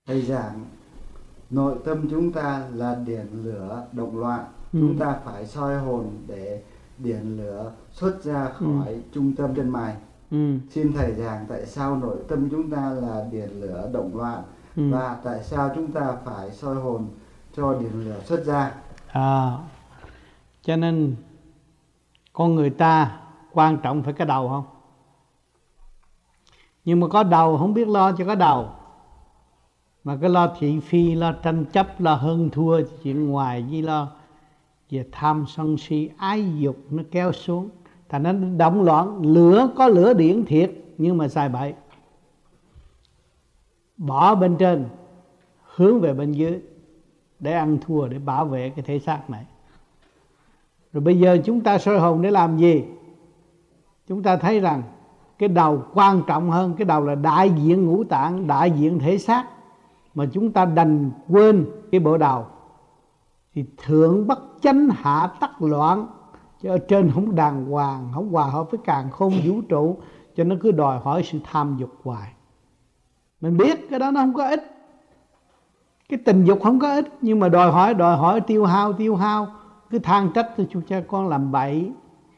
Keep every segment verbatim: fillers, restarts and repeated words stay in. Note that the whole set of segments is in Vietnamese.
Thầy giảng nội tâm chúng ta là điển lửa động loạn, ừ. chúng ta phải soi hồn để điển lửa xuất ra khỏi ừ. trung tâm chân mày. ừ. Xin thầy giảng tại sao nội tâm chúng ta là điển lửa động loạn, ừ. và tại sao chúng ta phải soi hồn cho điển lửa xuất ra. À, cho nên con người ta quan trọng phải cái đầu không? Nhưng mà có đầu không biết lo cho cái đầu, mà cái lo thị phi, lo tranh chấp, lo hơn thua chuyện ngoài, với lo về tham sân si ái dục nó kéo xuống, thành nó động loạn. Lửa có lửa điển thiệt nhưng mà xài bậy, bỏ bên trên hướng về bên dưới để ăn thua, để bảo vệ cái thể xác này. Rồi bây giờ chúng ta soi hồn để làm gì? Chúng ta thấy rằng cái đầu quan trọng hơn. Cái đầu là đại diện ngũ tạng, đại diện thể xác, mà chúng ta đành quên cái bộ đầu. Thì thượng bất chánh, hạ tắc loạn, chứ ở trên không đàng hoàng, không hòa hợp với càn khôn vũ trụ, cho nó cứ đòi hỏi sự tham dục hoài. Mình biết cái đó nó không có ích, cái tình dục không có ích, nhưng mà đòi hỏi đòi hỏi tiêu hao tiêu hao cứ than trách thì chú cha con làm bậy,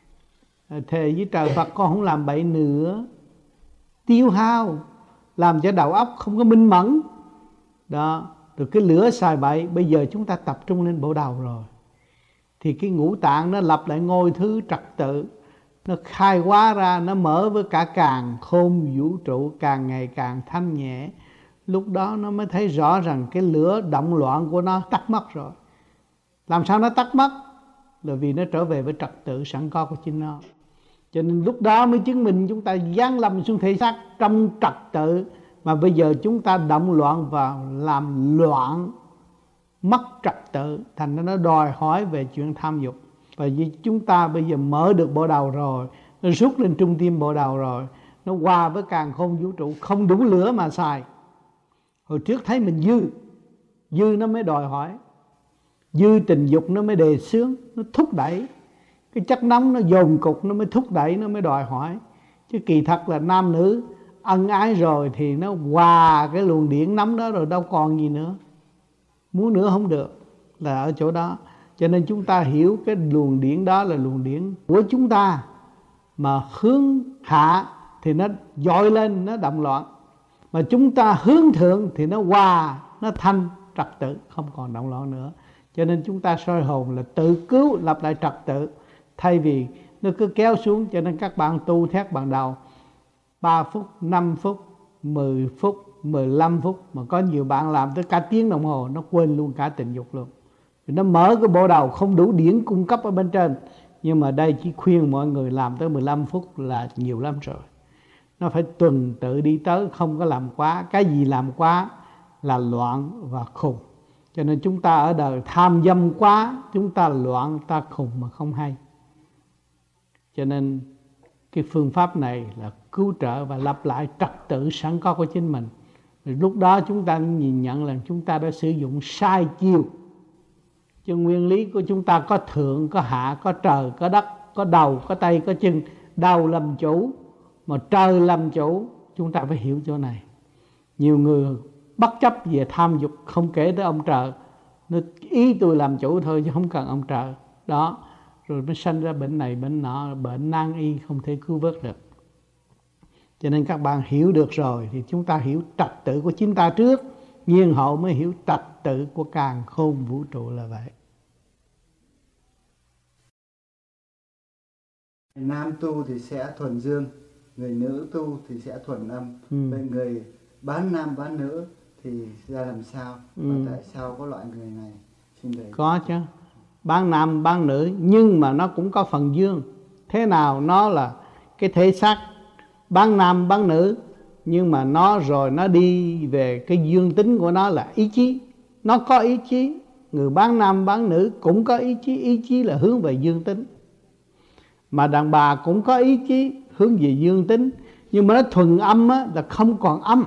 thề với trời Phật con không làm bậy nữa. Tiêu hao làm cho đầu óc không có minh mẫn đó. Rồi cái lửa xài bậy. Bây giờ chúng ta tập trung lên bộ đầu rồi, thì cái ngũ tạng nó lập lại ngôi thứ trật tự, nó khai hóa ra, nó mở với cả càn khôn vũ trụ, càng ngày càng thanh nhẹ. Lúc đó nó mới thấy rõ rằng cái lửa động loạn của nó tắt mất rồi. Làm sao nó tắt mất? Là vì nó trở về với trật tự sẵn có của chính nó. Cho nên lúc đó mới chứng minh chúng ta giáng lâm xuống thể xác trong trật tự. Mà bây giờ chúng ta động loạn và làm loạn, mất trật tự, thành ra nó đòi hỏi về chuyện tham dục. Và vì chúng ta bây giờ mở được bộ đầu rồi, nó rút lên trung tim bộ đầu rồi, nó hòa với càn khôn vũ trụ, không đủ lửa mà xài. Hồi trước thấy mình dư, dư nó mới đòi hỏi, dư tình dục nó mới đề xướng, nó thúc đẩy. Cái chất nóng nó dồn cục, nó mới thúc đẩy, nó mới đòi hỏi. Chứ kỳ thật là nam nữ ân ái rồi thì nó hòa cái luồng điển nóng đó rồi, đâu còn gì nữa. Muốn nữa không được, là ở chỗ đó. Cho nên chúng ta hiểu cái luồng điển đó là luồng điển của chúng ta, mà hướng hạ thì nó dội lên, nó động loạn. Mà chúng ta hướng thượng thì nó hòa, nó thanh trật tự, không còn động loạn nữa. Cho nên chúng ta soi hồn là tự cứu lập lại trật tự, thay vì nó cứ kéo xuống. Cho nên các bạn tu thét ban đầu ba phút, năm phút, mười phút, mười lăm phút, mà có nhiều bạn làm tới cả tiếng đồng hồ, nó quên luôn cả tình dục luôn. Nó mở cái bộ đầu không đủ điển cung cấp ở bên trên. Nhưng mà đây chỉ khuyên mọi người làm tới mười lăm phút là nhiều lắm rồi. Nó phải tuần tự đi tới, không có làm quá. Cái gì làm quá là loạn và khùng. Cho nên chúng ta ở đời tham dâm quá, chúng ta loạn, ta khùng mà không hay. Cho nên cái phương pháp này là cứu trợ và lập lại trật tự sẵn có của chính mình. Rồi lúc đó chúng ta nhìn nhận là chúng ta đã sử dụng sai chiêu. Chứ nguyên lý của chúng ta có thượng, có hạ, có trời, có đất, có đầu, có tay, có chân. Đầu làm chủ, mà trời làm chủ. Chúng ta phải hiểu chỗ này. Nhiều người bất chấp về tham dục, không kể tới ông trời, nó ý tôi làm chủ thôi chứ không cần ông trời. Đó, rồi mới sanh ra bệnh này, bệnh nọ, bệnh nan y không thể cứu vớt được. Cho nên các bạn hiểu được rồi thì chúng ta hiểu trật tự của chính ta trước, nhiên hậu mới hiểu trật tự của càn khôn vũ trụ là vậy. Nam tu thì sẽ thuần dương, người nữ tu thì sẽ thuần âm. ừ. Vậy người bán nam bán nữ thì ra làm sao? ừ. Và tại sao có loại người này? Xin thầy. Có chứ, bán nam bán nữ, nhưng mà nó cũng có phần dương. Thế nào nó là cái thể xác bán nam bán nữ, nhưng mà nó rồi nó đi về cái dương tính của nó là ý chí. Nó có ý chí. Người bán nam bán nữ cũng có ý chí. Ý chí là hướng về dương tính. Mà đàn bà cũng có ý chí hướng về dương tính. Nhưng mà nó thuần âm á, là không còn âm.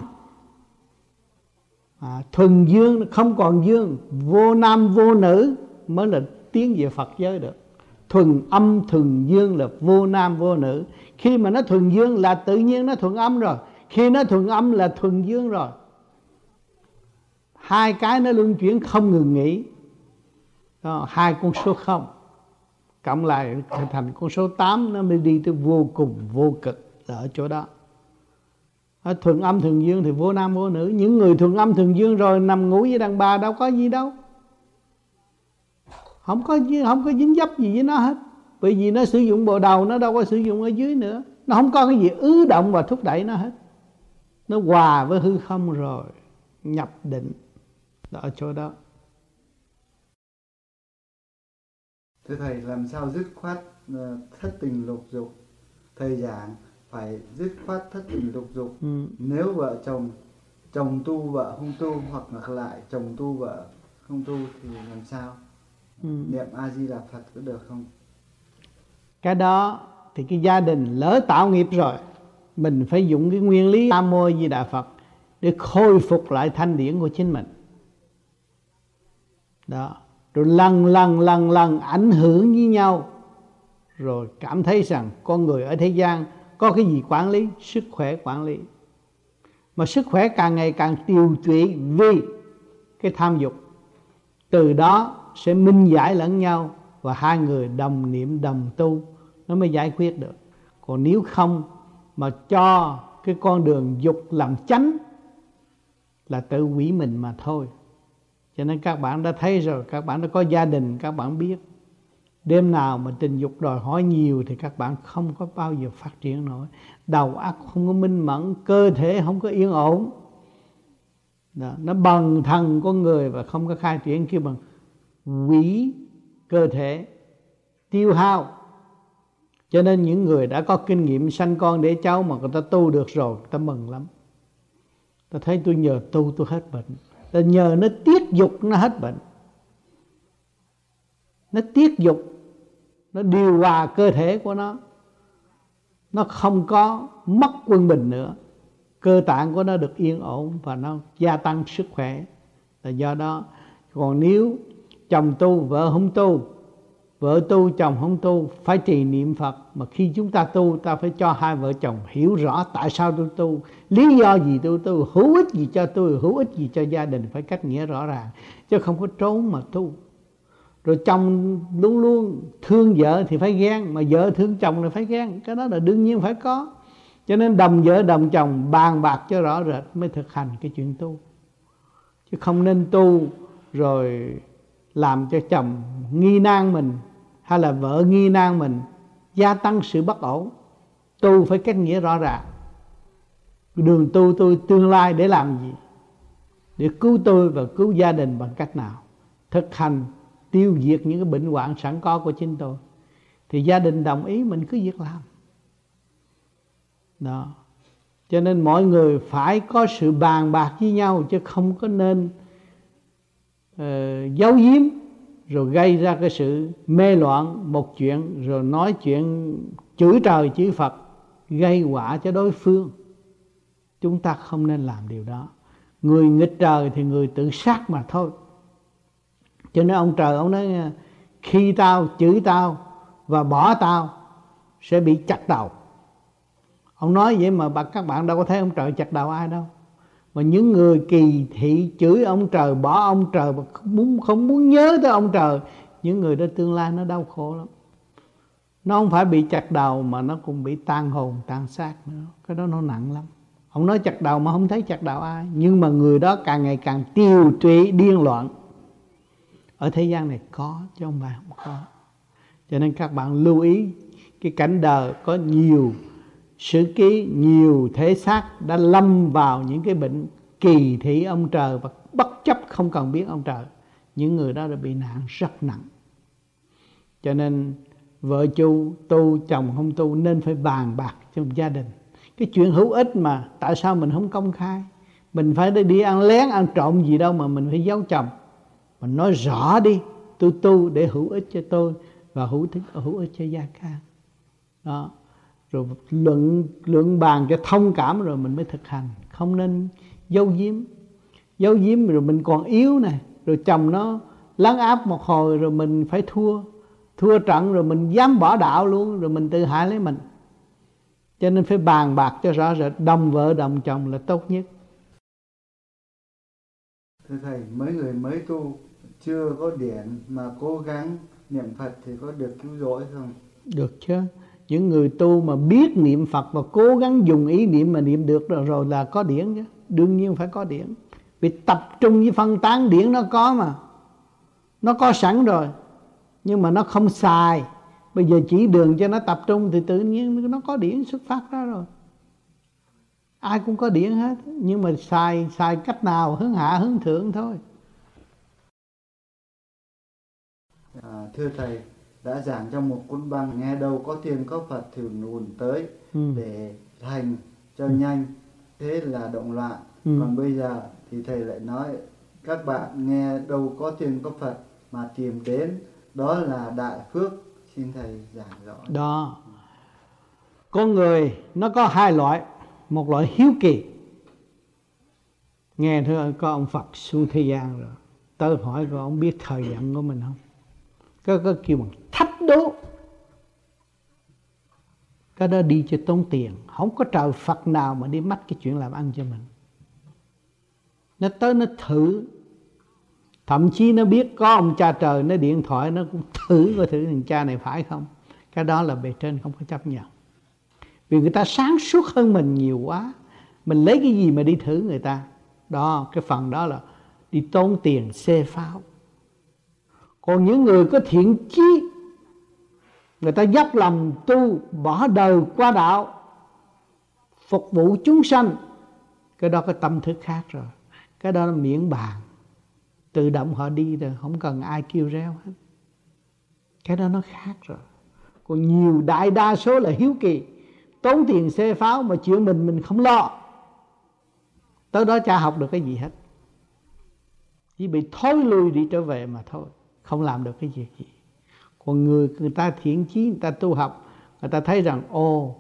à, Thuần dương không còn dương. Vô nam vô nữ mới là tiến về Phật giới được. Thuần âm thuần dương là vô nam vô nữ. Khi mà nó thuần dương là tự nhiên nó thuần âm rồi. Khi nó thuần âm là thuần dương rồi. hai cái nó luân chuyển không ngừng nghỉ. Đó, hai con số không cộng lại thành con số tám, nó mới đi tới vô cùng vô cực là ở chỗ đó. Ở thuần âm thuần dương thì vô nam vô nữ. Những người thuần âm thuần dương rồi nằm ngủ với đàn bà đâu có gì đâu, không có không có dính dấp gì với nó hết. Bởi vì nó sử dụng bộ đầu, nó đâu có sử dụng ở dưới nữa. Nó không có cái gì ứ động và thúc đẩy nó hết. Nó hòa với hư không rồi nhập định đó, ở chỗ đó. Thưa Thầy, làm sao dứt khoát thất tình lục dục? Thầy giảng phải dứt khoát thất tình lục dục. ừ. Nếu vợ chồng, chồng tu vợ không tu, hoặc ngược lại chồng tu vợ không tu thì làm sao? ừ. Niệm A Di Đà Phật có được không? Cái đó thì cái gia đình lỡ tạo nghiệp rồi, mình phải dùng cái nguyên lý Nam Mô Di Đà Phật để khôi phục lại thanh điển của chính mình. Đó, rồi lần lần lần lần ảnh hưởng với nhau, rồi cảm thấy rằng con người ở thế gian có cái gì quản lý? Sức khỏe quản lý. Mà sức khỏe càng ngày càng tiêu tụy vì cái tham dục. Từ đó sẽ minh giải lẫn nhau, và hai người đồng niệm đồng tu nó mới giải quyết được. Còn nếu không mà cho cái con đường dục làm chánh là tự hủy mình mà thôi. Cho nên các bạn đã thấy rồi, các bạn đã có gia đình, các bạn biết đêm nào mà tình dục đòi hỏi nhiều thì các bạn không có bao giờ phát triển nổi. Đầu óc không có minh mẫn, cơ thể không có yên ổn. Đó, nó bần thần con người và không có khai triển, kêu bằng hủy cơ thể, tiêu hao. Cho nên những người đã có kinh nghiệm sanh con để cháu mà người ta tu được rồi, người ta mừng lắm. Ta thấy tôi nhờ tu tôi hết bệnh, ta nhờ nó tiết dục nó hết bệnh. Nó tiết dục, nó điều hòa cơ thể của nó, nó không có mất quân bình nữa. Cơ tạng của nó được yên ổn và nó gia tăng sức khỏe là do đó. Còn nếu chồng tu vợ không tu, vợ tu chồng không tu, phải trì niệm Phật. Mà khi chúng ta tu, ta phải cho hai vợ chồng hiểu rõ tại sao tôi tu, lý do gì tôi tu, hữu ích gì cho tôi, hữu ích gì cho gia đình, phải cách nghĩa rõ ràng, chứ không có trốn mà tu. Rồi chồng luôn luôn thương vợ thì phải ghen, mà vợ thương chồng thì phải ghen, cái đó là đương nhiên phải có. Cho nên đồng vợ đồng chồng bàn bạc cho rõ rệt mới thực hành cái chuyện tu. Chứ không nên tu rồi làm cho chồng nghi nan mình, hay là vợ nghi nan mình, gia tăng sự bất ổn. Tu phải cách nghĩa rõ ràng. Đường tu tôi tương lai để làm gì? Để cứu tôi và cứu gia đình bằng cách nào? Thực hành tiêu diệt những cái bệnh hoạn sẵn có của chính tôi, thì gia đình đồng ý mình cứ việc làm. Đó. Cho nên mọi người phải có sự bàn bạc với nhau, chứ không có nên uh, giấu giếm rồi gây ra cái sự mê loạn một chuyện, rồi nói chuyện chửi trời chửi Phật, gây họa cho đối phương. Chúng ta không nên làm điều đó. Người nghịch trời thì người tự sát mà thôi. Cho nên ông trời ông nói khi tao chửi tao và bỏ tao sẽ bị chặt đầu. Ông nói vậy mà các bạn đâu có thấy ông trời chặt đầu ai đâu. Mà những người kỳ thị chửi ông trời, bỏ ông trời mà không muốn, không muốn nhớ tới ông trời, những người đó tương lai nó đau khổ lắm. Nó không phải bị chặt đầu mà nó cũng bị tan hồn tan xác nữa. Cái đó nó nặng lắm. Ông nói chặt đầu mà không thấy chặt đầu ai. Nhưng mà người đó càng ngày càng tiêu tụy điên loạn. Ở thế gian này có, chứ không phải không có. Cho nên các bạn lưu ý, cái cảnh đời có nhiều sử ký, nhiều thể xác đã lâm vào những cái bệnh kỳ thị ông trời và bất chấp không cần biết ông trời. Những người đó đã bị nạn rất nặng. Cho nên vợ chu tu, chồng không tu, nên phải bàn bạc trong gia đình. Cái chuyện hữu ích mà tại sao mình không công khai? Mình phải đi ăn lén, ăn trộm gì đâu mà mình phải giấu chồng. Mình nói rõ đi, tôi tu để hữu ích cho tôi và hữu ích, hữu ích cho gia can. Đó. Rồi luận, luận bàn cho thông cảm rồi mình mới thực hành. Không nên giấu giếm. Giấu giếm rồi mình còn yếu nè. Rồi chồng nó lấn áp một hồi rồi mình phải thua. Thua trận rồi mình dám bỏ đạo luôn, rồi mình tự hại lấy mình. Cho nên phải bàn bạc cho rõ rệt, đồng vợ đồng chồng là tốt nhất. Thưa Thầy, mấy người mới tu chưa có điển mà cố gắng niệm Phật thì có được cứu rỗi không? Được chứ. Những người tu mà biết niệm Phật và cố gắng dùng ý niệm mà niệm được rồi, rồi là có điển chứ. Đương nhiên phải có điển. Vì tập trung với phân tán điển nó có mà. Nó có sẵn rồi. Nhưng mà nó không xài. Bây giờ chỉ đường cho nó tập trung thì tự nhiên nó có điển xuất phát ra rồi. Ai cũng có điển hết. Nhưng mà xài, xài cách nào, hướng hạ hướng thượng thôi. À, thưa Thầy, đã giảng trong một cuốn băng nghe đâu có thiên có Phật thì ùn tới ừ. để thành cho ừ. nhanh, thế là động loạn. Ừ. Còn bây giờ thì Thầy lại nói các bạn nghe đâu có thiên có Phật mà tìm đến, đó là đại phước. Xin Thầy giảng rõ. Đó, con người nó có hai loại. Một loại hiếu kỳ. Nghe thưa có ông Phật xuống thế gian rồi, tớ hỏi có ông biết thời giận của mình không? Có, có kêu bằng thách đố. Cái đó đi cho tốn tiền. Không có trời Phật nào mà đi mách cái chuyện làm ăn cho mình. Nó tới nó thử. Thậm chí nó biết có ông cha trời, nó điện thoại nó cũng thử coi thử thằng cha này phải không. Cái đó là bề trên không có chấp nhận. Vì người ta sáng suốt hơn mình nhiều quá. Mình lấy cái gì mà đi thử người ta. Đó, cái phần đó là đi tốn tiền xê pháo. Còn những người có thiện chí, người ta dốc lòng tu, bỏ đời qua đạo, phục vụ chúng sanh. Cái đó cái tâm thức khác rồi. Cái đó là miễn bàn. Tự động họ đi rồi, không cần ai kêu reo hết. Cái đó nó khác rồi. Còn nhiều đại đa số là hiếu kỳ, tốn tiền xê pháo mà chuyện mình mình không lo. Tới đó cha học được cái gì hết. Chỉ bị thối lui đi trở về mà thôi. Không làm được cái gì gì. Còn người, người ta thiện chí, người ta tu học, người ta thấy rằng ồ,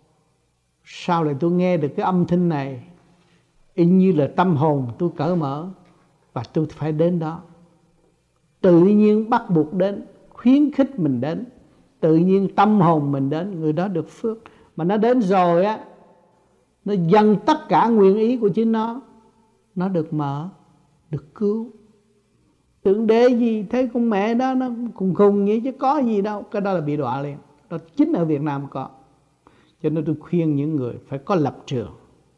sao lại tôi nghe được cái âm thanh này, y như là tâm hồn tôi cởi mở, và tôi phải đến đó. Tự nhiên bắt buộc đến, khuyến khích mình đến, tự nhiên tâm hồn mình đến, người đó được phước. Mà nó đến rồi á, nó dâng tất cả nguyện ý của chính nó, nó được mở, được cứu. Tưởng đế gì, thấy con mẹ đó nó khùng khùng vậy chứ có gì đâu. Cái đó là bị đọa liền. Đó chính ở Việt Nam có. Cho nên tôi khuyên những người phải có lập trường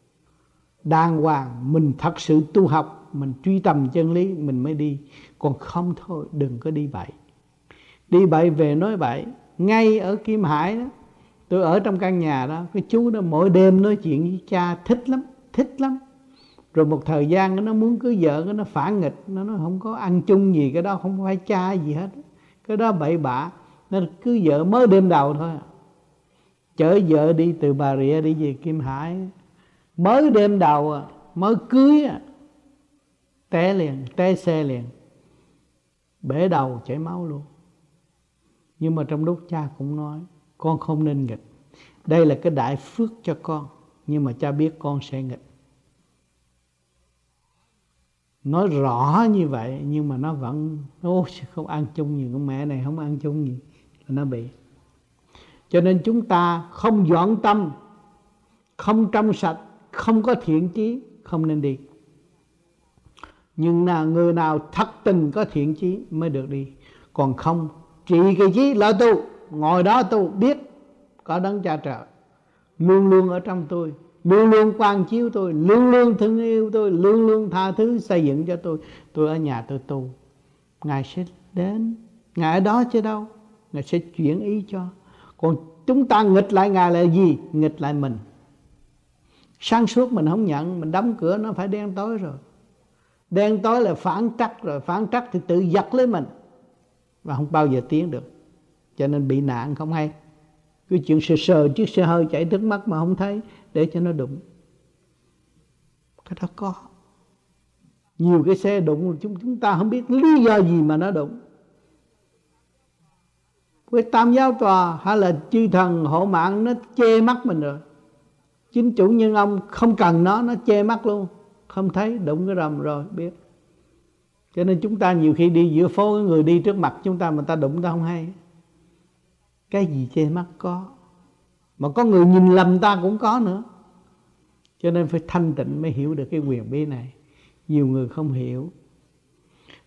đàng hoàng. Mình thật sự tu học, mình truy tầm chân lý mình mới đi. Còn không thôi đừng có đi bậy. Đi bậy về nói bậy. Ngay ở Kim Hải đó, tôi ở trong căn nhà đó, cái chú đó mỗi đêm nói chuyện với cha thích lắm, thích lắm. Rồi một thời gian nó muốn cưới vợ, nó phản nghịch, nó nói không có ăn chung gì, cái đó không phải cha gì hết. Cái đó bậy bạ, nó cưới vợ mới đêm đầu thôi. Chở vợ đi từ Bà Rịa đi về Kim Hải, mới đêm đầu, mới cưới, té liền, té xe liền, bể đầu chảy máu luôn. Nhưng mà trong lúc cha cũng nói, con không nên nghịch. Đây là cái đại phước cho con, nhưng mà cha biết con sẽ nghịch. Nói rõ như vậy nhưng mà nó vẫn ô không ăn chung gì, con mẹ này không ăn chung gì là nó bị. Cho nên chúng ta không dọn tâm, không trong sạch, không có thiện chí, không nên đi. Nhưng là người nào thật tình có thiện chí mới được đi. Còn không, trị cái chí lo tu, ngồi đó tu, biết có đấng cha trời luôn luôn ở trong tôi, luôn luôn quan chiếu tôi, luôn luôn thương yêu tôi, luôn luôn tha thứ xây dựng cho tôi. Tôi ở nhà tôi tu, Ngài sẽ đến. Ngài ở đó chứ đâu, Ngài sẽ chuyển ý cho. Còn chúng ta nghịch lại Ngài là gì? Nghịch lại mình. Sáng suốt mình không nhận, mình đóng cửa nó phải đen tối rồi. Đen tối là phản trắc rồi, phản trắc thì tự giật lấy mình và không bao giờ tiến được. Cho nên bị nạn không hay. Cái chuyện sờ sờ chiếc xe hơi chạy trước mắt mà không thấy, để cho nó đụng. Cái đó có. Nhiều cái xe đụng chúng chúng ta không biết lý do gì mà nó đụng. Cái Tam Giáo Tòa hay là chư thần hộ mạng nó che mắt mình rồi. Chính chủ nhân ông không cần nó, nó che mắt luôn. Không thấy, đụng cái rầm rồi biết. Cho nên chúng ta nhiều khi đi giữa phố, người đi trước mặt chúng ta mà ta đụng ta không hay. Cái gì che mắt có. Mà có người nhìn lầm ta cũng có nữa. Cho nên phải thanh tịnh mới hiểu được cái quyền bí này. Nhiều người không hiểu.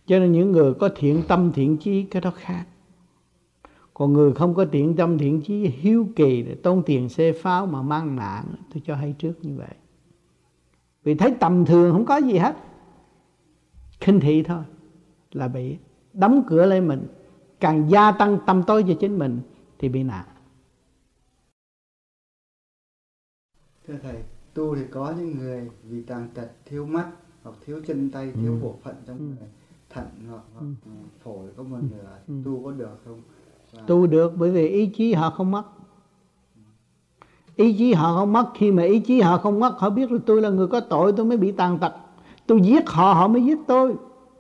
Cho nên những người có thiện tâm thiện chí cái đó khác. Còn người không có thiện tâm thiện chí, hiếu kỳ để tốn tiền xe pháo mà mang nạn, tôi cho hay trước như vậy. Vì thấy tầm thường không có gì hết, khinh thị thôi là bị đóng cửa lên mình, càng gia tăng tâm tối cho chính mình thì bị nạn. Thưa Thầy, tu thì có những người vì tàn tật, thiếu mắt hoặc thiếu chân tay, thiếu ừ. bộ phận trong ừ. người, thận hoặc, hoặc ừ. phổi có một nửa, ừ. tu có được không? Và... Tu được bởi vì ý chí họ không mất. Ý chí họ không mất. Khi mà ý chí họ không mất, họ biết là tôi là người có tội, tôi mới bị tàn tật. Tôi giết họ, họ mới giết tôi.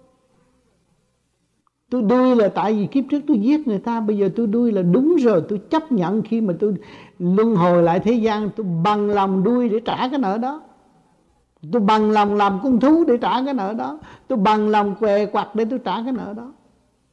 Tôi đuôi là tại vì kiếp trước tôi giết người ta, bây giờ tôi đuôi là đúng rồi. Tôi chấp nhận khi mà tôi luân hồi lại thế gian, tôi bằng lòng đuôi để trả cái nợ đó. Tôi bằng lòng làm con thú để trả cái nợ đó. Tôi bằng lòng què quặt để tôi trả cái nợ đó.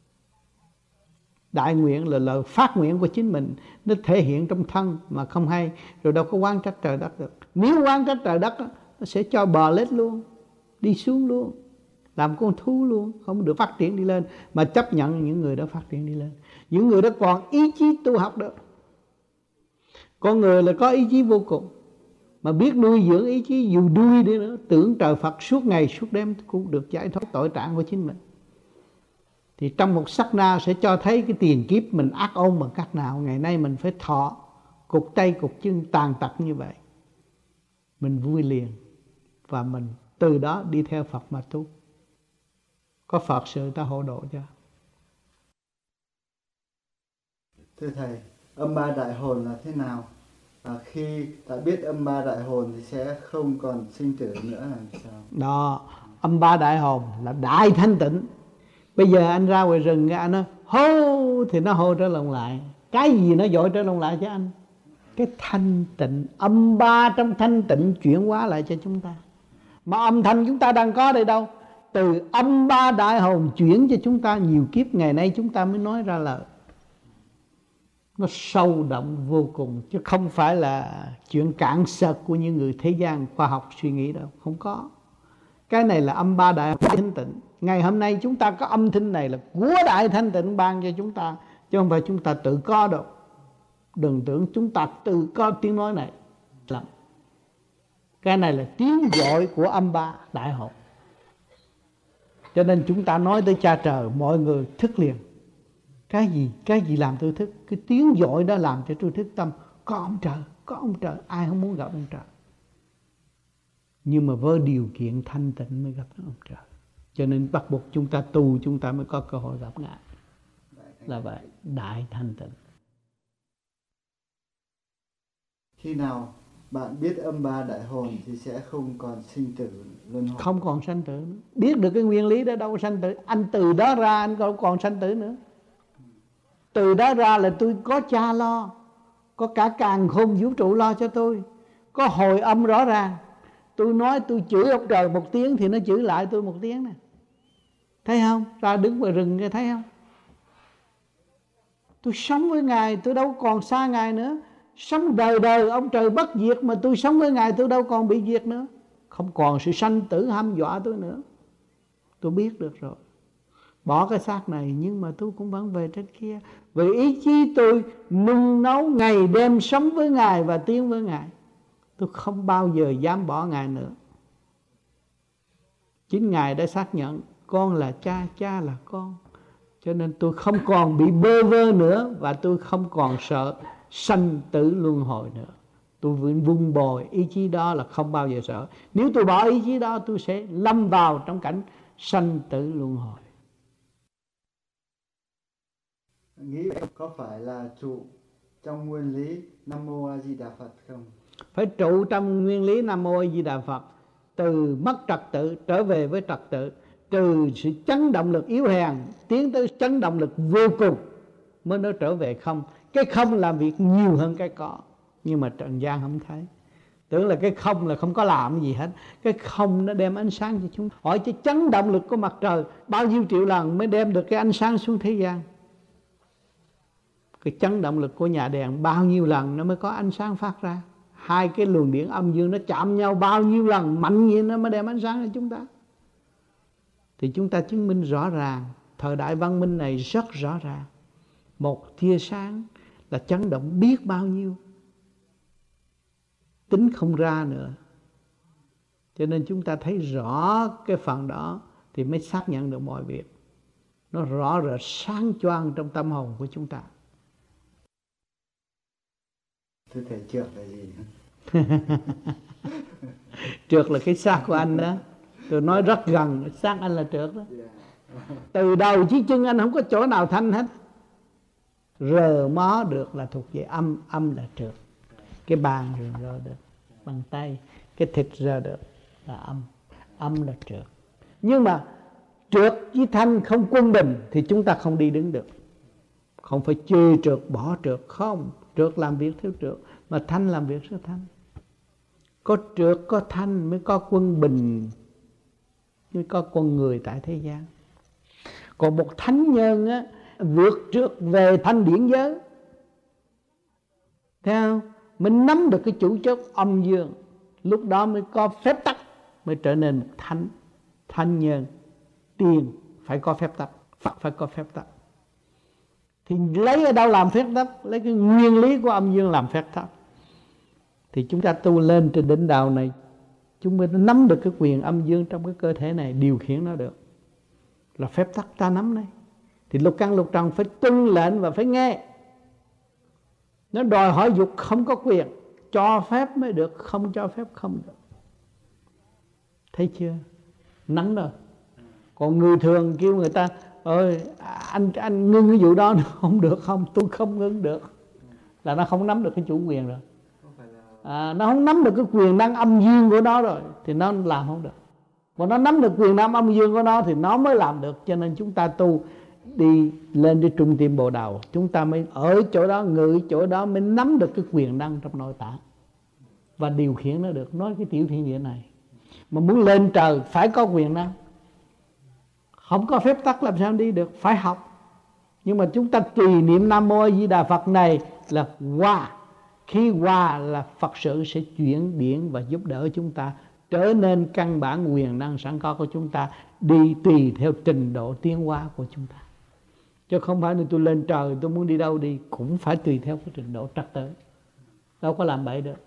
Đại nguyện là lời phát nguyện của chính mình, nó thể hiện trong thân mà không hay, rồi đâu có oán trách trời đất được. Nếu oán trách trời đất, nó sẽ cho bò lết luôn, đi xuống luôn, làm con thú luôn, không được phát triển đi lên. Mà chấp nhận những người đó phát triển đi lên. Những người đó còn ý chí tu học được. Con người là có ý chí vô cùng, mà biết nuôi dưỡng ý chí, dù đuôi đi nữa, tưởng trời Phật suốt ngày suốt đêm cũng được giải thoát tội trạng của chính mình. Thì trong một sát na sẽ cho thấy cái tiền kiếp mình ác ôn bằng cách nào. Ngày nay mình phải thọ cục tay cục chân tàn tật như vậy, mình vui liền. Và mình từ đó đi theo Phật mà tu. Có Phật sự ta hộ độ cho. Thưa Thầy, âm ba đại hồn là thế nào? À, khi ta biết âm ba đại hồn thì sẽ không còn sinh tử nữa là sao? Đó, âm ba đại hồn là đại thanh tịnh. Bây giờ anh ra ngoài rừng, anh nói hô thì nó hô trở lòng lại. Cái gì nó dội trở lòng lại cho anh? Cái thanh tịnh, âm ba trong thanh tịnh chuyển hóa lại cho chúng ta. Mà âm thanh chúng ta đang có đây đâu? Từ âm ba đại hồn chuyển cho chúng ta nhiều kiếp, ngày nay chúng ta mới nói ra lời. Nó sâu đậm vô cùng, chứ không phải là chuyện cạn sợt của những người thế gian khoa học suy nghĩ đâu. Không có. Cái này là âm ba đại thanh tịnh. Ngày hôm nay chúng ta có âm thanh này là của đại thanh tịnh ban cho chúng ta, chứ không phải chúng ta tự có đâu. Đừng tưởng chúng ta tự có tiếng nói này. Cái này là tiếng gọi của âm ba đại hồn. Cho nên chúng ta nói tới cha trời, mọi người thức liền. Cái gì? Cái gì làm tôi thức? Cái tiếng gọi đó làm cho tôi thức tâm. Có ông trời, có ông trời. Ai không muốn gặp ông trời? Nhưng mà với điều kiện thanh tịnh mới gặp ông trời. Cho nên bắt buộc chúng ta tu, chúng ta mới có cơ hội gặp Ngài. Là vậy, đại thanh tịnh. Khi nào bạn biết âm ba đại hồn thì sẽ không còn sinh tử luân hồi? Không còn sanh tử nữa. Biết được cái nguyên lý đó đâu sanh tử. Anh từ đó ra anh không còn sanh tử nữa. Từ đó ra là tôi có cha lo, có cả càn khôn vũ trụ lo cho tôi, có hồi âm rõ ràng. Tôi nói tôi chửi ông trời một tiếng thì nó chửi lại tôi một tiếng nè. Thấy không? Ra đứng ngoài rừng nghe thấy không? Tôi sống với Ngài, tôi đâu còn xa Ngài nữa. Sống đời đời ông trời bất diệt, mà tôi sống với Ngài tôi đâu còn bị diệt nữa. Không còn sự sanh tử hăm dọa tôi nữa. Tôi biết được rồi. Bỏ cái xác này nhưng mà tôi cũng vẫn về trên kia. Vì ý chí tôi nung nấu ngày đêm sống với Ngài và tiến với Ngài. Tôi không bao giờ dám bỏ Ngài nữa. Chính Ngài đã xác nhận con là cha, cha là con. Cho nên tôi không còn bị bơ vơ nữa, và tôi không còn sợ sanh tử luân hồi nữa. Tôi vẫn vun bồi ý chí đó là không bao giờ sợ. Nếu tôi bỏ ý chí đó, tôi sẽ lâm vào trong cảnh sanh tử luân hồi. Nghĩ có phải là trụ trong nguyên lý Nam Mô A Di Đà Phật không? Phải trụ trong nguyên lý Nam Mô A Di Đà Phật. Từ mất trật tự trở về với trật tự, từ sự chấn động lực yếu hèn tiến tới chấn động lực vô cùng, mới nó trở về không. Cái không làm việc nhiều hơn cái có, nhưng mà trần gian không thấy. Tưởng là cái không là không có làm gì hết. Cái không nó đem ánh sáng cho chúng. Hỏi chứ chấn động lực của mặt trời bao nhiêu triệu lần mới đem được cái ánh sáng xuống thế gian? Cái chấn động lực của nhà đèn bao nhiêu lần nó mới có ánh sáng phát ra? Hai cái luồng điện âm dương nó chạm nhau bao nhiêu lần mạnh như nó mới đem ánh sáng cho chúng ta? thì chúng ta chứng minh rõ ràng thời đại văn minh này rất rõ ràng. Một tia sáng là chấn động biết bao nhiêu, tính không ra nữa. Cho nên chúng ta thấy rõ cái phần đó thì mới xác nhận được mọi việc. Nó rõ rệt sáng choang trong tâm hồn của chúng ta. Thưa thầy, trượt là gì? Trượt là cái xác của anh đó. Tôi nói rất gần, xác anh là trượt đó. Từ đầu chí chân anh không có chỗ nào thanh hết. Rờ mó được là thuộc về âm, âm là trượt. Cái bàn rờ được bằng tay, cái thịt rờ được là âm, âm là trượt. Nhưng mà trượt với thanh không quân bình thì chúng ta không đi đứng được. Không phải chê trượt, bỏ trượt, không. Trượt làm việc theo trượt, mà thanh làm việc theo thanh. Có trượt, có thanh mới có quân bình, mới có con người tại thế gian. Còn một thánh nhân á, vượt trượt về thanh điển giới. Thấy không? Mình nắm được cái chủ chốt âm dương, lúc đó mới có phép tắc, mới trở nên một thánh, thánh nhân. Tiên phải có phép tắc, Phật phải có phép tắc. Thì lấy ở đâu làm phép tắc? Lấy cái nguyên lý của âm dương làm phép tắc. Thì chúng ta tu lên trên đỉnh đạo này, chúng ta nắm được cái quyền âm dương trong cái cơ thể này, điều khiển nó được. Là phép tắc ta nắm đây. Thì lục căn lục trần phải tuân lệnh và phải nghe. Nó đòi hỏi dục không có quyền, cho phép mới được, không cho phép không được. Thấy chưa? Nắng rồi. Còn người thường kêu người ta ơi anh anh ngưng cái vụ đó không được, không, tôi không ngưng được, là nó không nắm được cái chủ quyền rồi. À, nó không nắm được cái quyền năng âm dương của nó rồi thì nó làm không được. Còn nó nắm được quyền năng âm dương của nó thì nó mới làm được. Cho nên chúng ta tu đi lên cái trung tim bộ đầu, chúng ta mới ở chỗ đó, ngự chỗ đó mới nắm được cái quyền năng trong nội tạng và điều khiển nó được. Nói cái tiểu thiên địa này mà muốn lên trời phải có quyền năng, không có phép tắc làm sao đi được, phải học. Nhưng mà chúng ta tùy niệm Nam Mô A Di Đà Phật này là qua. Khi qua là Phật sự sẽ chuyển điển và giúp đỡ chúng ta trở nên căn bản quyền năng sẵn có của chúng ta, đi tùy theo trình độ tiến hóa của chúng ta. Chứ không phải là tôi lên trời tôi muốn đi đâu đi, cũng phải tùy theo cái trình độ trật tự. Đâu có làm bậy được.